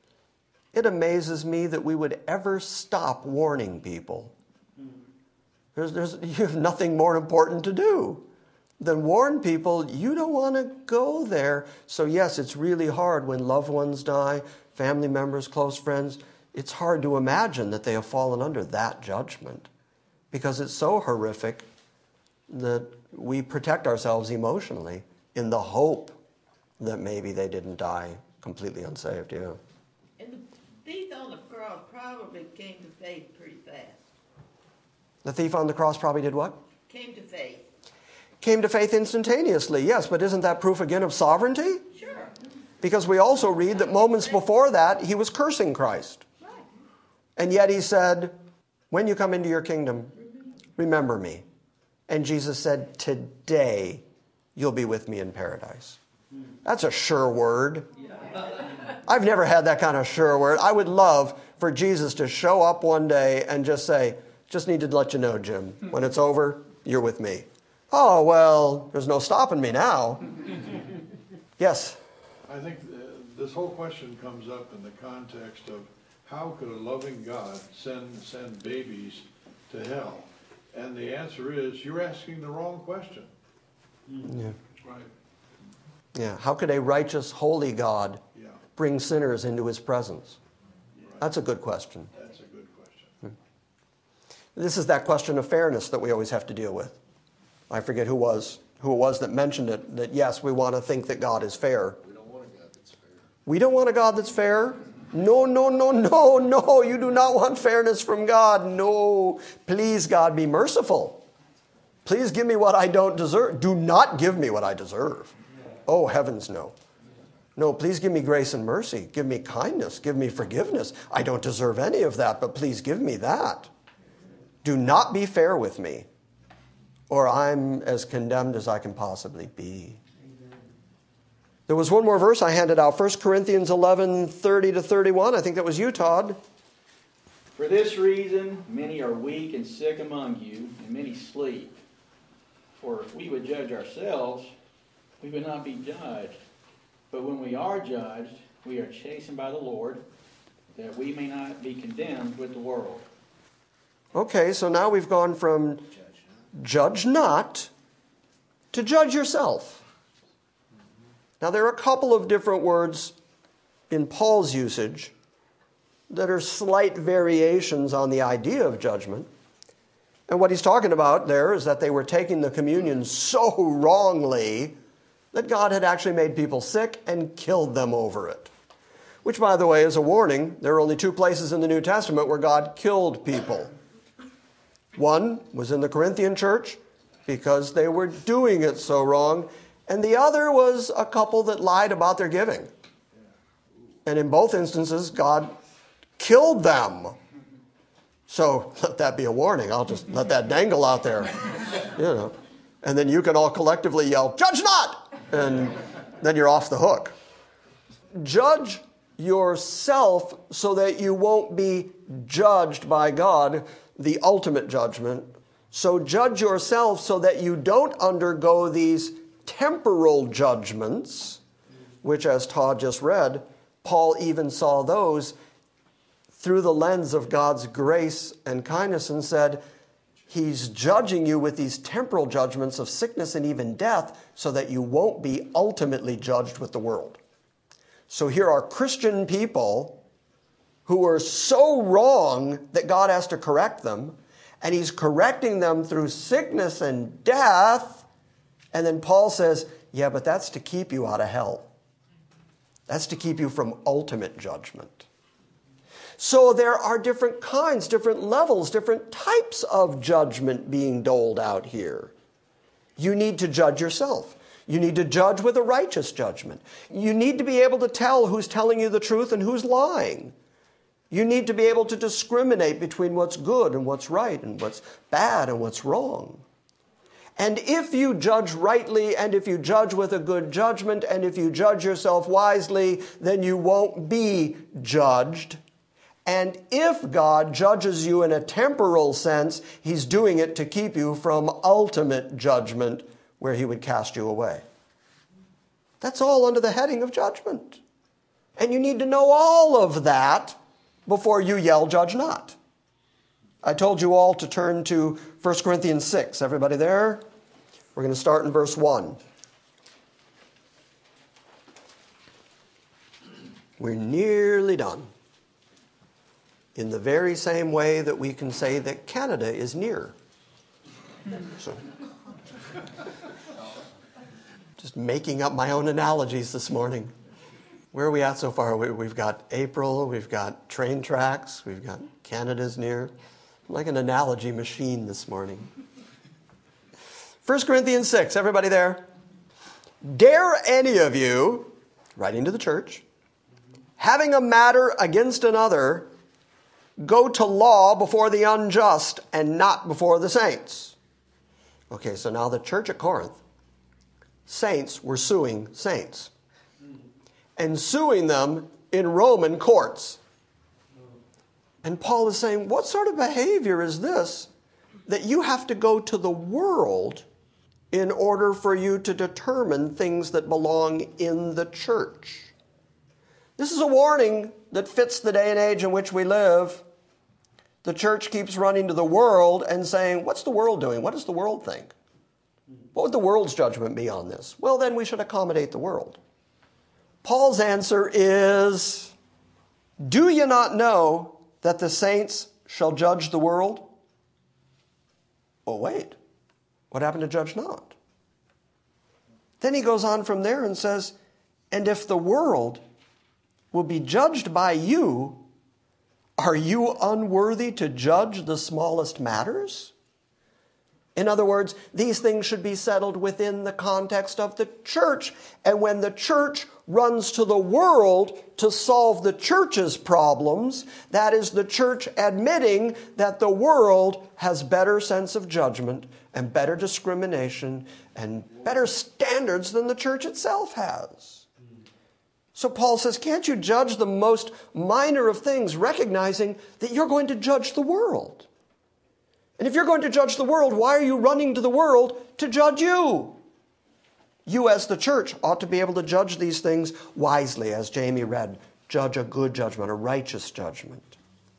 it amazes me that we would ever stop warning people. There's, there's, you have nothing more important to do than warn people you don't want to go there. So yes, it's really hard when loved ones die, family members, close friends. It's hard to imagine that they have fallen under that judgment because it's so horrific that we protect ourselves emotionally in the hope that maybe they didn't die completely unsaved. Yeah. And the thief on the cross probably came to faith pretty fast. The thief on the cross probably did what? Came to faith. Came to faith instantaneously, yes, but isn't that proof again of sovereignty? Sure. Because we also read that moments before that, he was cursing Christ. Right. And yet he said, when you come into your kingdom, remember me. And Jesus said, today you'll be with me in paradise. That's a sure word. I've never had that kind of sure word. I would love for Jesus to show up one day and just say, just need to let you know, Jim, when it's over, you're with me. Oh, well, there's no stopping me now. Yes? I think uh, this whole question comes up in the context of how could a loving God send send babies to hell? And the answer is, you're asking the wrong question. Yeah. Right. Yeah. How could a righteous, holy God yeah. bring sinners into his presence? Right. That's a good question. That's a good question. Hmm. This is that question of fairness that we always have to deal with. I forget who was who it was that mentioned it, that yes, we want to think that God is fair. We don't want a God that's fair. We don't want a God that's fair, No, no, no, no, no. You do not want fairness from God. No. Please, God, be merciful. Please give me what I don't deserve. Do not give me what I deserve. Oh, heavens, no. No, please give me grace and mercy. Give me kindness. Give me forgiveness. I don't deserve any of that, but please give me that. Do not be fair with me, or I'm as condemned as I can possibly be. There was one more verse I handed out, First Corinthians eleven, thirty to thirty-one. I think that was you, Todd. For this reason, many are weak and sick among you, and many sleep. For if we would judge ourselves, we would not be judged. But when we are judged, we are chastened by the Lord, that we may not be condemned with the world. Okay, so now we've gone from judge not to judge yourself. Now, there are a couple of different words in Paul's usage that are slight variations on the idea of judgment. And what he's talking about there is that they were taking the communion so wrongly that God had actually made people sick and killed them over it. Which, by the way, is a warning. There are only two places in the New Testament where God killed people. One was in the Corinthian church because they were doing it so wrong. And the other was a couple that lied about their giving. And in both instances, God killed them. So let that be a warning. I'll just let that dangle out there. You know. And then you can all collectively yell, "Judge not!" And then you're off the hook. Judge yourself so that you won't be judged by God, the ultimate judgment. So judge yourself so that you don't undergo these temporal judgments, which, as Todd just read, Paul even saw those through the lens of God's grace and kindness and said, he's judging you with these temporal judgments of sickness and even death so that you won't be ultimately judged with the world. So here are Christian people who are so wrong that God has to correct them, and he's correcting them through sickness and death. And then Paul says, yeah, but that's to keep you out of hell. That's to keep you from ultimate judgment. So there are different kinds, different levels, different types of judgment being doled out here. You need to judge yourself. You need to judge with a righteous judgment. You need to be able to tell who's telling you the truth and who's lying. You need to be able to discriminate between what's good and what's right and what's bad and what's wrong. And if you judge rightly, and if you judge with a good judgment, and if you judge yourself wisely, then you won't be judged. And if God judges you in a temporal sense, he's doing it to keep you from ultimate judgment, where he would cast you away. That's all under the heading of judgment. And you need to know all of that before you yell, "Judge not." I told you all to turn to First Corinthians six. Everybody there? We're going to start in verse one. We're nearly done. In the very same way that we can say that Canada is near. So, just making up my own analogies this morning. Where are we at so far? We, we've got April, we've got train tracks, we've got Canada's near. I'm like an analogy machine this morning. First Corinthians six, everybody there? Dare any of you, writing to the church, having a matter against another, go to law before the unjust and not before the saints? Okay, so now the church at Corinth, saints were suing saints. And suing them in Roman courts. And Paul is saying, what sort of behavior is this that you have to go to the world in order for you to determine things that belong in the church? This is a warning that fits the day and age in which we live. The church keeps running to the world and saying, what's the world doing? What does the world think? What would the world's judgment be on this? Well, then we should accommodate the world. Paul's answer is, do you not know that the saints shall judge the world? Well, wait. What happened to judge not? Then he goes on from there and says, and if the world will be judged by you, are you unworthy to judge the smallest matters? In other words, these things should be settled within the context of the church. And when the church runs to the world to solve the church's problems, that is the church admitting that the world has better sense of judgment and better discrimination and better standards than the church itself has. So Paul says, can't you judge the most minor of things, recognizing that you're going to judge the world? And if you're going to judge the world, why are you running to the world to judge you? You as the church ought to be able to judge these things wisely, as Jamie read. Judge a good judgment, a righteous judgment.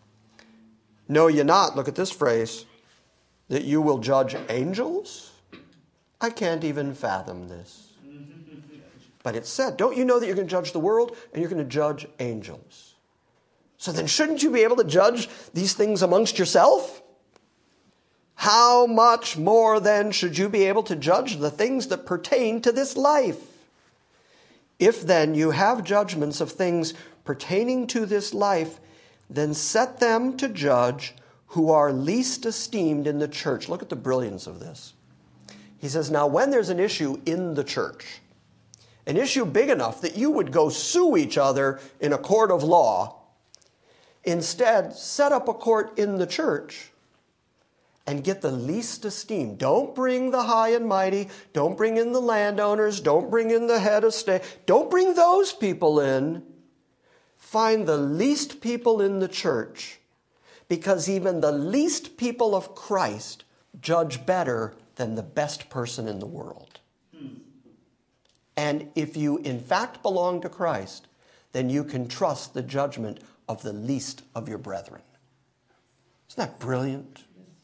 Know ye not, look at this phrase, that you will judge angels? I can't even fathom this. But it said, don't you know that you're going to judge the world and you're going to judge angels? So then shouldn't you be able to judge these things amongst yourself? How much more then should you be able to judge the things that pertain to this life? If then you have judgments of things pertaining to this life, then set them to judge who are least esteemed in the church. Look at the brilliance of this. He says, now when there's an issue in the church, an issue big enough that you would go sue each other in a court of law, instead set up a court in the church and get the least esteemed. Don't bring the high and mighty. Don't bring in the landowners. Don't bring in the head of state. Don't bring those people in. Find the least people in the church, because even the least people of Christ judge better than the best person in the world. Hmm. And if you in fact belong to Christ, then you can trust the judgment of the least of your brethren. Isn't that brilliant?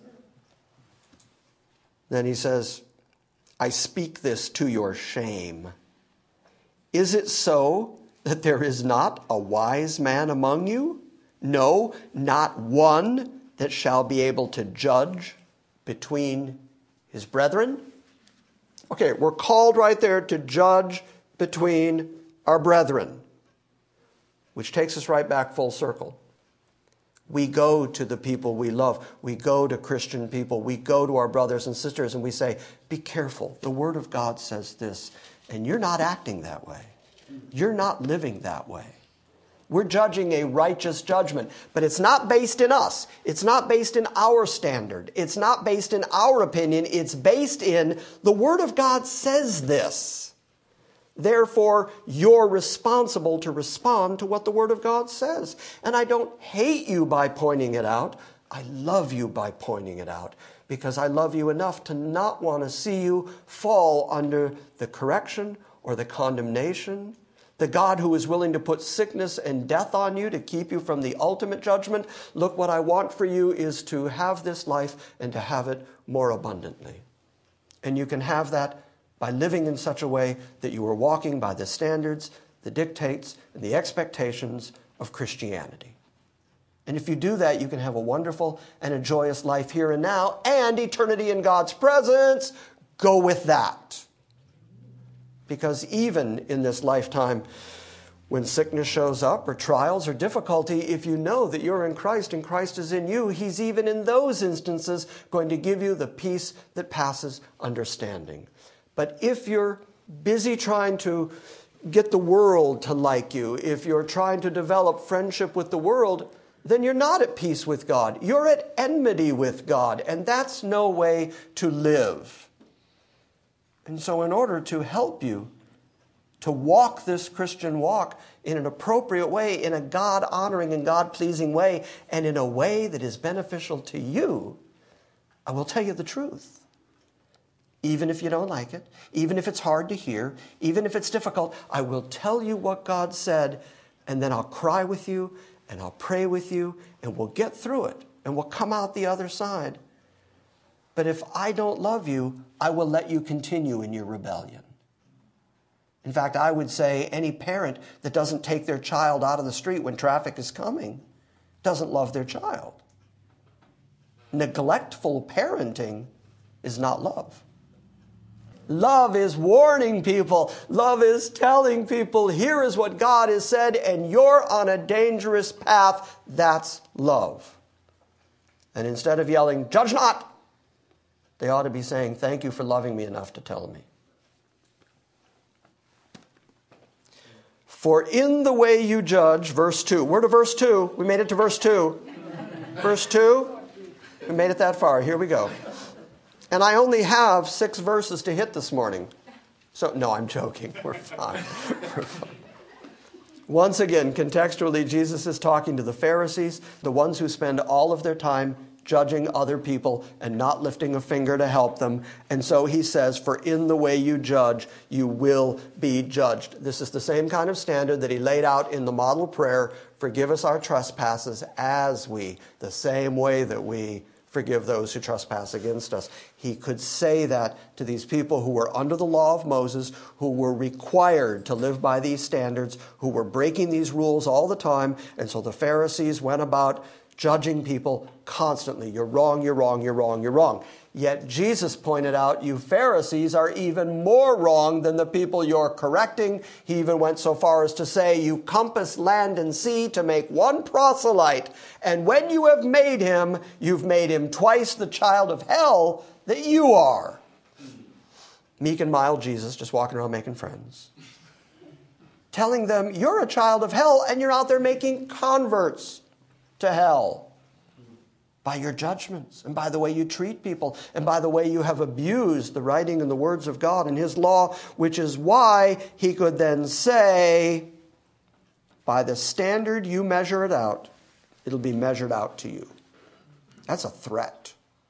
Then he says, I speak this to your shame. Is it so that there is not a wise man among you? No, not one that shall be able to judge between his brethren? Okay, we're called right there to judge between our brethren, which takes us right back full circle. We go to the people we love. We go to Christian people. We go to our brothers and sisters and we say, be careful. The Word of God says this, and you're not acting that way. You're not living that way. We're judging a righteous judgment, but it's not based in us. It's not based in our standard. It's not based in our opinion. It's based in the Word of God says this. Therefore, you're responsible to respond to what the Word of God says. And I don't hate you by pointing it out. I love you by pointing it out, because I love you enough to not want to see you fall under the correction or the condemnation. The God who is willing to put sickness and death on you to keep you from the ultimate judgment. Look, what I want for you is to have this life and to have it more abundantly. And you can have that by living in such a way that you are walking by the standards, the dictates, and the expectations of Christianity. And if you do that, you can have a wonderful and a joyous life here and now, and eternity in God's presence. Go with that. Because even in this lifetime, when sickness shows up or trials or difficulty, if you know that you're in Christ and Christ is in you, He's even in those instances going to give you the peace that passes understanding. But if you're busy trying to get the world to like you, if you're trying to develop friendship with the world, then you're not at peace with God. You're at enmity with God, and that's no way to live. And so in order to help you to walk this Christian walk in an appropriate way, in a God-honoring and God-pleasing way, and in a way that is beneficial to you, I will tell you the truth. Even if you don't like it, even if it's hard to hear, even if it's difficult, I will tell you what God said, and then I'll cry with you, and I'll pray with you, and we'll get through it, and we'll come out the other side. But if I don't love you, I will let you continue in your rebellion. In fact, I would say any parent that doesn't take their child out of the street when traffic is coming doesn't love their child. Neglectful parenting is not love. Love is warning people. Love is telling people, here is what God has said, and you're on a dangerous path. That's love. And instead of yelling, judge not, they ought to be saying, thank you for loving me enough to tell me. For in the way you judge, verse two. We're to verse two. We made it to verse two. Verse two. We made it that far. Here we go. And I only have six verses to hit this morning. So, no, I'm joking. We're fine. We're fine. Once again, contextually, Jesus is talking to the Pharisees, the ones who spend all of their time judging other people and not lifting a finger to help them. And so he says, for in the way you judge, you will be judged. This is the same kind of standard that he laid out in the model prayer, forgive us our trespasses as we, the same way that we forgive those who trespass against us. He could say that to these people who were under the law of Moses, who were required to live by these standards, who were breaking these rules all the time. And so the Pharisees went about judging people constantly. You're wrong, you're wrong, you're wrong, you're wrong. Yet Jesus pointed out, you Pharisees are even more wrong than the people you're correcting. He even went so far as to say, you compass land and sea to make one proselyte. And when you have made him, you've made him twice the child of hell that you are. Meek and mild Jesus just walking around making friends. Telling them, you're a child of hell and you're out there making converts to hell. By your judgments and by the way you treat people and by the way you have abused the writing and the words of God and his law, which is why he could then say, by the standard you measure it out, it'll be measured out to you. That's a threat.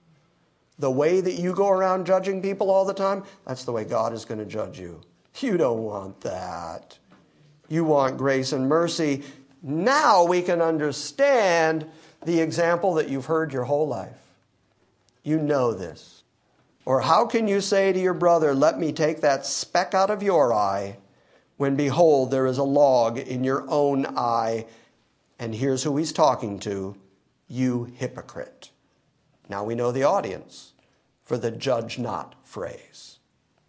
The way that you go around judging people all the time, that's the way God is going to judge you. You don't want that. You want grace and mercy. Now we can understand the example that you've heard your whole life. You know this. Or how can you say to your brother, let me take that speck out of your eye, when behold, there is a log in your own eye? And here's who he's talking to, you hypocrite. Now we know the audience for the judge not phrase.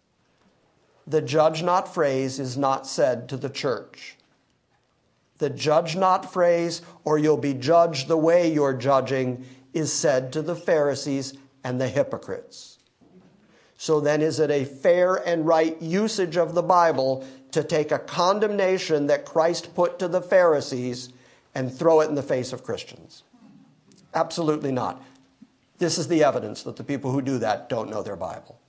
The judge not phrase is not said to the church. The judge not phrase, or you'll be judged the way you're judging, is said to the Pharisees and the hypocrites. So then is it a fair and right usage of the Bible to take a condemnation that Christ put to the Pharisees and throw it in the face of Christians? Absolutely not. This is the evidence that the people who do that don't know their Bible.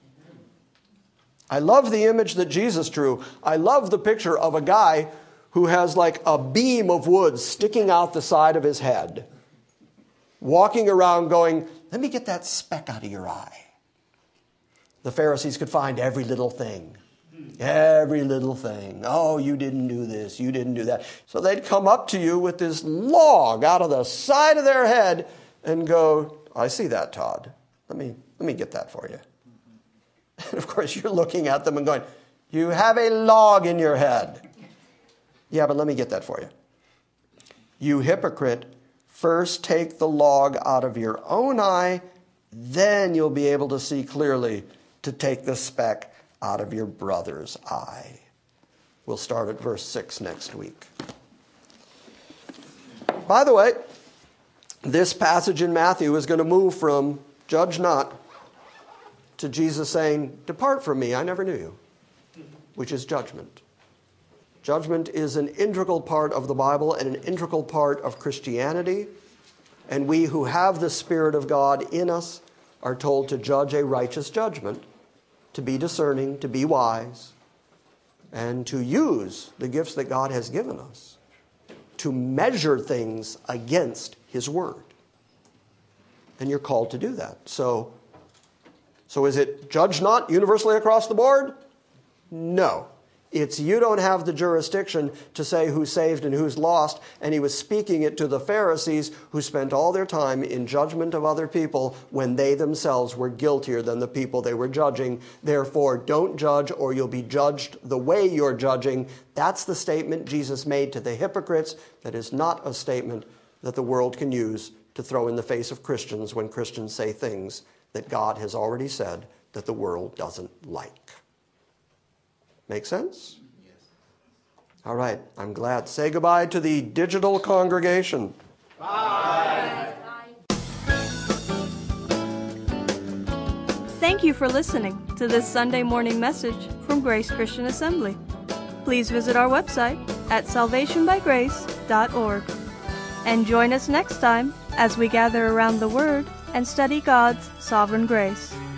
I love the image that Jesus drew. I love the picture of a guy who has like a beam of wood sticking out the side of his head, walking around going, let me get that speck out of your eye. The Pharisees could find every little thing. Every little thing. Oh, you didn't do this. You didn't do that. So they'd come up to you with this log out of the side of their head and go, I see that, Todd. Let me, let me get that for you. And of course, you're looking at them and going, you have a log in your head. Yeah, but let me get that for you. You hypocrite, first take the log out of your own eye, then you'll be able to see clearly to take the speck out of your brother's eye. We'll start at verse six next week. By the way, this passage in Matthew is going to move from judge not to Jesus saying, depart from me, I never knew you, which is judgment. Judgment is an integral part of the Bible and an integral part of Christianity. And we who have the Spirit of God in us are told to judge a righteous judgment, to be discerning, to be wise, and to use the gifts that God has given us to measure things against his word. And you're called to do that. So, so is it judge not universally across the board? No. It's you don't have the jurisdiction to say who's saved and who's lost. And he was speaking it to the Pharisees who spent all their time in judgment of other people when they themselves were guiltier than the people they were judging. Therefore, don't judge or you'll be judged the way you're judging. That's the statement Jesus made to the hypocrites. That is not a statement that the world can use to throw in the face of Christians when Christians say things that God has already said that the world doesn't like. Make sense? Yes. All right, I'm glad. Say goodbye to the digital congregation. Bye. Thank you for listening to this Sunday morning message from Grace Christian Assembly. Please visit our website at salvation by grace dot org and join us next time as we gather around the Word and study God's sovereign grace.